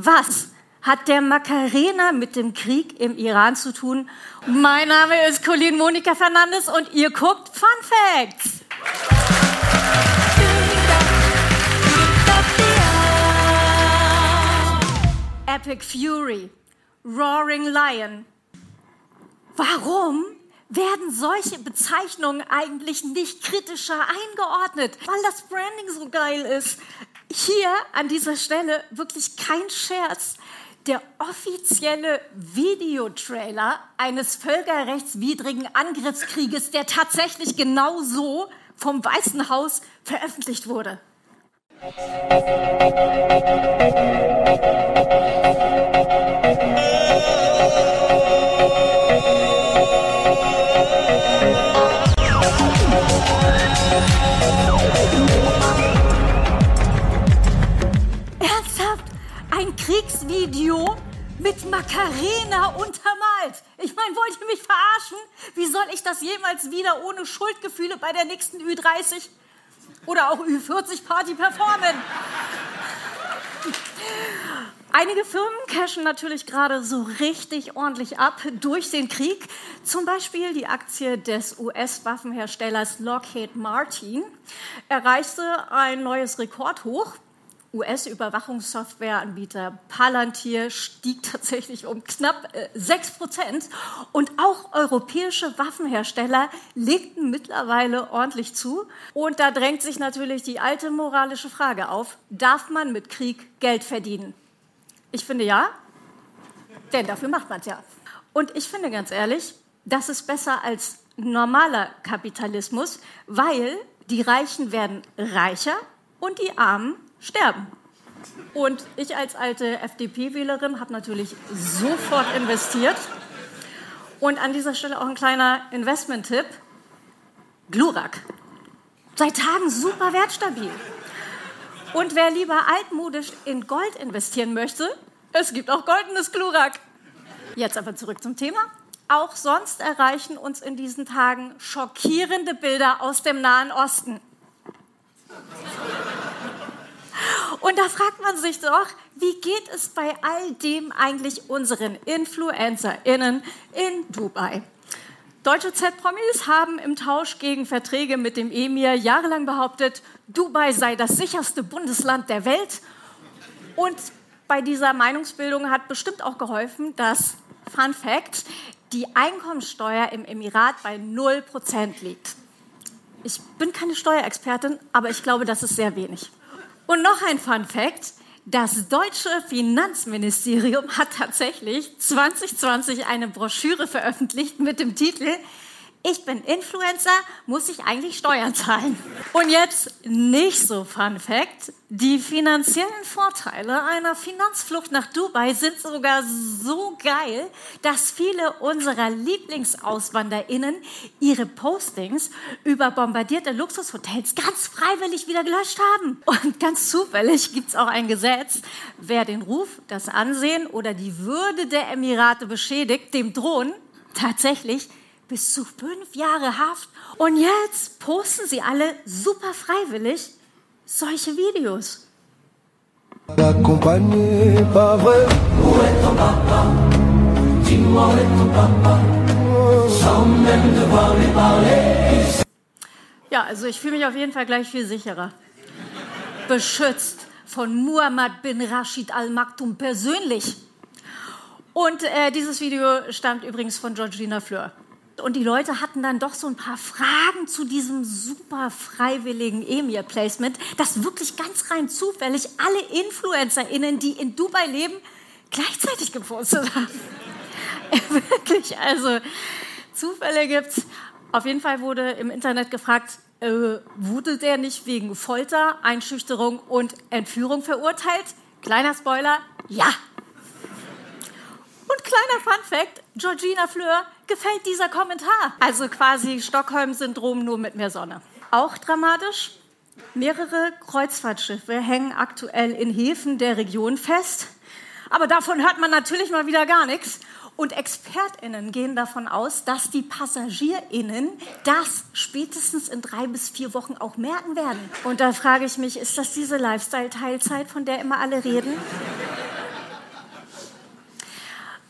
Was hat der Macarena mit dem Krieg im Iran zu tun? Mein Name ist Colleen Monika Fernandes und ihr guckt Fun Facts. Epic Fury, Roaring Lion. Warum werden solche Bezeichnungen eigentlich nicht kritischer eingeordnet? Weil das Branding so geil ist. Hier an dieser Stelle wirklich kein Scherz. Der offizielle Videotrailer eines völkerrechtswidrigen Angriffskrieges, der tatsächlich genau so vom Weißen Haus veröffentlicht wurde. Ernsthaft? Ein Kriegsvideo mit Macarena untermalt? Ich meine, wollt ihr mich verarschen? Wie soll ich das jemals wieder ohne Schuldgefühle bei der nächsten Ü30 oder auch Ü40-Party performen? Einige Firmen cashen natürlich gerade so richtig ordentlich ab durch den Krieg. Zum Beispiel die Aktie des US-Waffenherstellers Lockheed Martin erreichte ein neues Rekordhoch. US-Überwachungssoftwareanbieter Palantir stieg tatsächlich um knapp 6%. Und auch europäische Waffenhersteller legten mittlerweile ordentlich zu. Und da drängt sich natürlich die alte moralische Frage auf: Darf man mit Krieg Geld verdienen? Ich finde ja, denn dafür macht man es ja. Und ich finde ganz ehrlich, das ist besser als normaler Kapitalismus, weil die Reichen werden reicher und die Armen sterben. Und ich als alte FDP-Wählerin habe natürlich sofort investiert. Und an dieser Stelle auch ein kleiner Investment-Tipp: Glurak. Seit Tagen super wertstabil. Und wer lieber altmodisch in Gold investieren möchte, es gibt auch goldenes Glurak. Jetzt aber zurück zum Thema. Auch sonst erreichen uns in diesen Tagen schockierende Bilder aus dem Nahen Osten. Und da fragt man sich doch, wie geht es bei all dem eigentlich unseren InfluencerInnen in Dubai? Deutsche Z-Promis haben im Tausch gegen Verträge mit dem Emir jahrelang behauptet, Dubai sei das sicherste Bundesland der Welt. Und bei dieser Meinungsbildung hat bestimmt auch geholfen, dass, Fun Fact, die Einkommensteuer im Emirat bei 0% liegt. Ich bin keine Steuerexpertin, aber ich glaube, das ist sehr wenig. Und noch ein Fun Fact: Das deutsche Finanzministerium hat tatsächlich 2020 eine Broschüre veröffentlicht mit dem Titel „Ich bin Influencer, muss ich eigentlich Steuern zahlen?“ Und jetzt nicht so Fun Fact: Die finanziellen Vorteile einer Finanzflucht nach Dubai sind sogar so geil, dass viele unserer LieblingsauswanderInnen ihre Postings über bombardierte Luxushotels ganz freiwillig wieder gelöscht haben. Und ganz zufällig gibt es auch ein Gesetz: Wer den Ruf, das Ansehen oder die Würde der Emirate beschädigt, dem drohen tatsächlich bis zu 5 Jahre Haft. Und jetzt posten sie alle super freiwillig solche Videos. Ja, also ich fühle mich auf jeden Fall gleich viel sicherer. Beschützt von Muhammad bin Rashid Al Maktoum persönlich. Und dieses Video stammt übrigens von Georgina Fleur. Und die Leute hatten dann doch so ein paar Fragen zu diesem super freiwilligen Emir-Placement, das wirklich ganz rein zufällig alle InfluencerInnen, die in Dubai leben, gleichzeitig gepostet haben. Wirklich, also Zufälle gibt's. Auf jeden Fall wurde im Internet gefragt, wurde der nicht wegen Folter, Einschüchterung und Entführung verurteilt? Kleiner Spoiler, ja. Und kleiner Funfact: Georgina Fleur gefällt dieser Kommentar. Also quasi Stockholm-Syndrom nur mit mehr Sonne. Auch dramatisch: Mehrere Kreuzfahrtschiffe hängen aktuell in Häfen der Region fest. Aber davon hört man natürlich mal wieder gar nichts. Und ExpertInnen gehen davon aus, dass die PassagierInnen das spätestens in 3 bis 4 Wochen auch merken werden. Und da frage ich mich, ist das diese Lifestyle-Teilzeit, von der immer alle reden?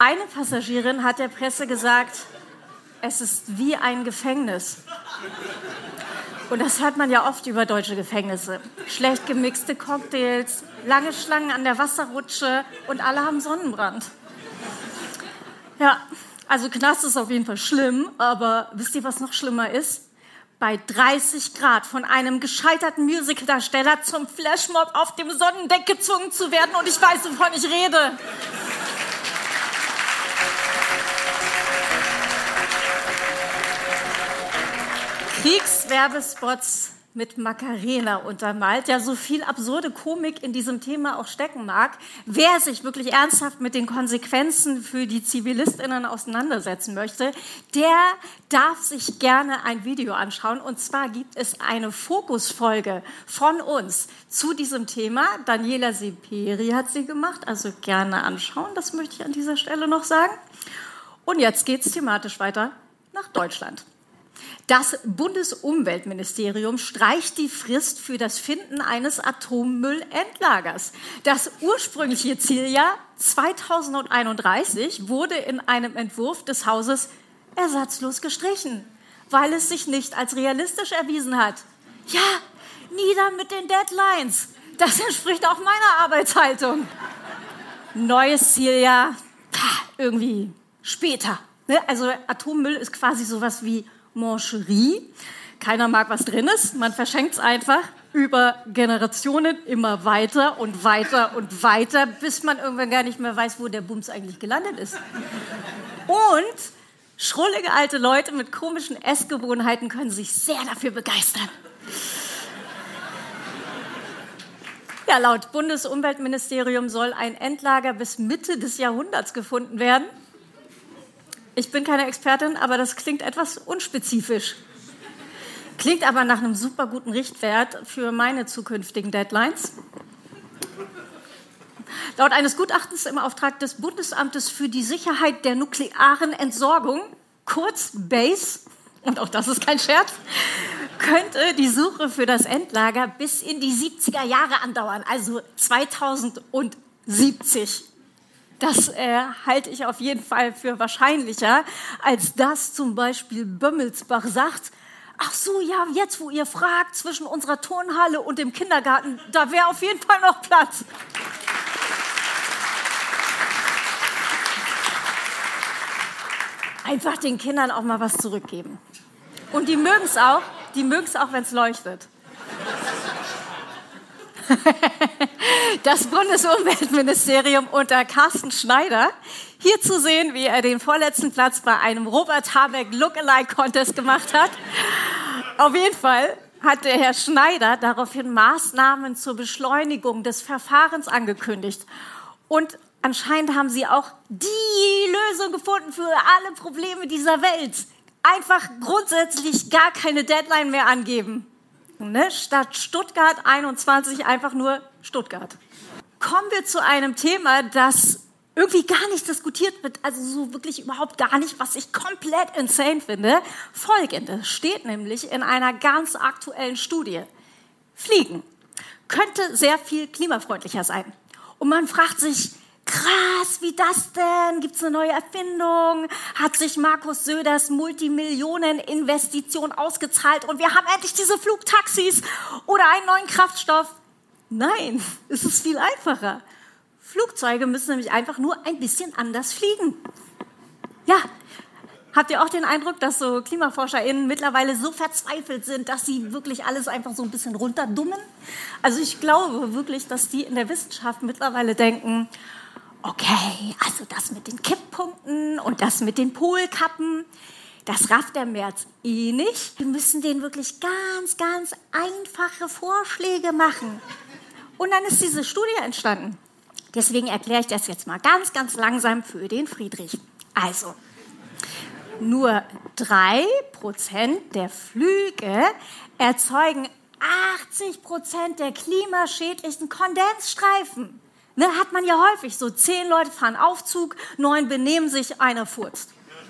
Eine Passagierin hat der Presse gesagt, es ist wie ein Gefängnis. Und das hört man ja oft über deutsche Gefängnisse. Schlecht gemixte Cocktails, lange Schlangen an der Wasserrutsche und alle haben Sonnenbrand. Ja, also Knast ist auf jeden Fall schlimm, aber wisst ihr, was noch schlimmer ist? Bei 30 Grad von einem gescheiterten Musicaldarsteller zum Flashmob auf dem Sonnendeck gezwungen zu werden. Und ich weiß, wovon ich rede. Kriegswerbespots mit Macarena untermalt. Ja, so viel absurde Komik in diesem Thema auch stecken mag. Wer sich wirklich ernsthaft mit den Konsequenzen für die ZivilistInnen auseinandersetzen möchte, der darf sich gerne ein Video anschauen. Und zwar gibt es eine Fokusfolge von uns zu diesem Thema. Daniela Seperi hat sie gemacht, also gerne anschauen. Das möchte ich an dieser Stelle noch sagen. Und jetzt geht es thematisch weiter nach Deutschland. Das Bundesumweltministerium streicht die Frist für das Finden eines Atommüllendlagers. Das ursprüngliche Zieljahr 2031 wurde in einem Entwurf des Hauses ersatzlos gestrichen, weil es sich nicht als realistisch erwiesen hat. Ja, nieder mit den Deadlines. Das entspricht auch meiner Arbeitshaltung. Neues Zieljahr, irgendwie später. Also Atommüll ist quasi sowas wie Mancherie. Keiner mag, was drin ist. Man verschenkt es einfach über Generationen immer weiter und weiter und weiter, bis man irgendwann gar nicht mehr weiß, wo der Bums eigentlich gelandet ist. Und schrullige alte Leute mit komischen Essgewohnheiten können sich sehr dafür begeistern. Ja, laut Bundesumweltministerium soll ein Endlager bis Mitte des Jahrhunderts gefunden werden. Ich bin keine Expertin, aber das klingt etwas unspezifisch. Klingt aber nach einem super guten Richtwert für meine zukünftigen Deadlines. Laut eines Gutachtens im Auftrag des Bundesamtes für die Sicherheit der nuklearen Entsorgung, kurz BASE, und auch das ist kein Scherz, könnte die Suche für das Endlager bis in die 70er Jahre andauern, also 2070. Das halte ich auf jeden Fall für wahrscheinlicher, als dass zum Beispiel Bömmelsbach sagt, ach so, ja, jetzt wo ihr fragt, zwischen unserer Turnhalle und dem Kindergarten, da wäre auf jeden Fall noch Platz. Einfach den Kindern auch mal was zurückgeben. Und die mögen es auch, wenn es leuchtet. Das Bundesumweltministerium unter Carsten Schneider. Hier zu sehen, wie er den vorletzten Platz bei einem Robert Habeck Lookalike-Contest gemacht hat. Auf jeden Fall hat der Herr Schneider daraufhin Maßnahmen zur Beschleunigung des Verfahrens angekündigt. Und anscheinend haben sie auch die Lösung gefunden für alle Probleme dieser Welt. Einfach grundsätzlich gar keine Deadline mehr angeben. Ne? Statt Stuttgart 21 einfach nur Stuttgart. Kommen wir zu einem Thema, das irgendwie gar nicht diskutiert wird, also so wirklich überhaupt gar nicht, was ich komplett insane finde. Folgendes steht nämlich in einer ganz aktuellen Studie. Fliegen könnte sehr viel klimafreundlicher sein. Und man fragt sich, krass, wie das denn? Gibt es eine neue Erfindung? Hat sich Markus Söders Multimillionen-Investition ausgezahlt und wir haben endlich diese Flugtaxis oder einen neuen Kraftstoff? Nein, es ist viel einfacher. Flugzeuge müssen nämlich einfach nur ein bisschen anders fliegen. Ja, habt ihr auch den Eindruck, dass so KlimaforscherInnen mittlerweile so verzweifelt sind, dass sie wirklich alles einfach so ein bisschen runterdummen? Also ich glaube wirklich, dass die in der Wissenschaft mittlerweile denken, okay, also das mit den Kipppunkten und das mit den Polkappen, das rafft der Merz eh nicht. Wir müssen denen wirklich ganz, ganz einfache Vorschläge machen. Und dann ist diese Studie entstanden. Deswegen erkläre ich das jetzt mal ganz, ganz langsam für den Friedrich. Also, nur 3% der Flüge erzeugen 80% der klimaschädlichen Kondensstreifen. Ne, hat man ja häufig so, 10 Leute fahren Aufzug, 9 benehmen sich, einer furzt.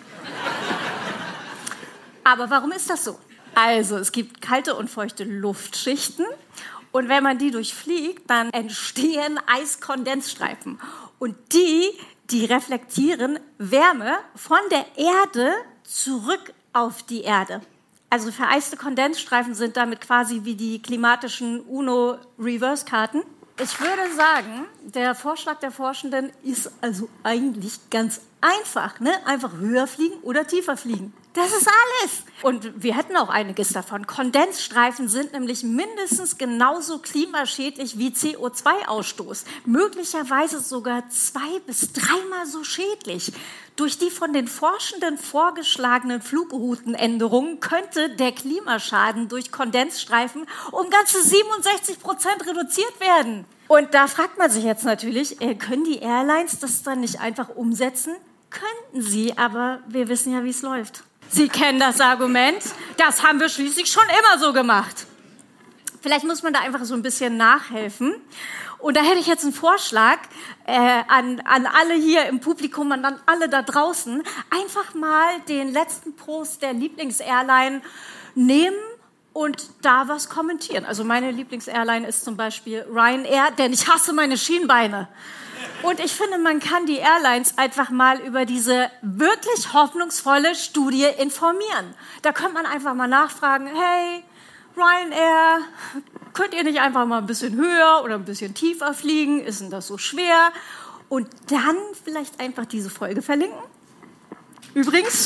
Aber warum ist das so? Also, es gibt kalte und feuchte Luftschichten und wenn man die durchfliegt, dann entstehen Eiskondensstreifen. Und die die reflektieren Wärme von der Erde zurück auf die Erde. Also vereiste Kondensstreifen sind damit quasi wie die klimatischen UNO-Reverse-Karten. Ich würde sagen, der Vorschlag der Forschenden ist also eigentlich ganz einfach, ne? Einfach höher fliegen oder tiefer fliegen. Das ist alles. Und wir hätten auch einiges davon. Kondensstreifen sind nämlich mindestens genauso klimaschädlich wie CO2-Ausstoß. Möglicherweise sogar 2- bis 3-mal so schädlich. Durch die von den Forschenden vorgeschlagenen Flugroutenänderungen könnte der Klimaschaden durch Kondensstreifen um ganze 67% reduziert werden. Und da fragt man sich jetzt natürlich, können die Airlines das dann nicht einfach umsetzen? Könnten sie, aber wir wissen ja, wie es läuft. Sie kennen das Argument, das haben wir schließlich schon immer so gemacht. Vielleicht muss man da einfach so ein bisschen nachhelfen. Und da hätte ich jetzt einen Vorschlag an alle hier im Publikum und an alle da draußen. Einfach mal den letzten Post der Lieblingsairline nehmen und da was kommentieren. Also meine Lieblingsairline ist zum Beispiel Ryanair, denn ich hasse meine Schienbeine. Und ich finde, man kann die Airlines einfach mal über diese wirklich hoffnungsvolle Studie informieren. Da könnte man einfach mal nachfragen, hey, Ryanair, könnt ihr nicht einfach mal ein bisschen höher oder ein bisschen tiefer fliegen? Ist denn das so schwer? Und dann vielleicht einfach diese Folge verlinken. Übrigens,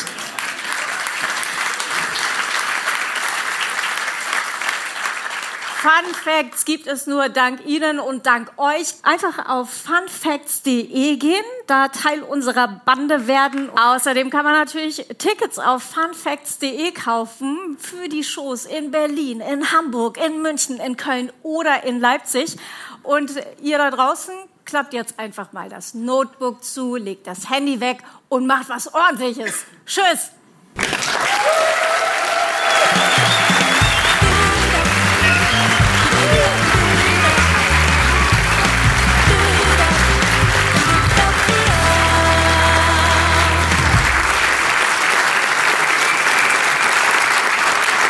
Fun Facts gibt es nur dank Ihnen und dank euch. Einfach auf funfacts.de gehen, da Teil unserer Bande werden. Außerdem kann man natürlich Tickets auf funfacts.de kaufen für die Shows in Berlin, in Hamburg, in München, in Köln oder in Leipzig. Und ihr da draußen klappt jetzt einfach mal das Notebook zu, legt das Handy weg und macht was Ordentliches. Tschüss!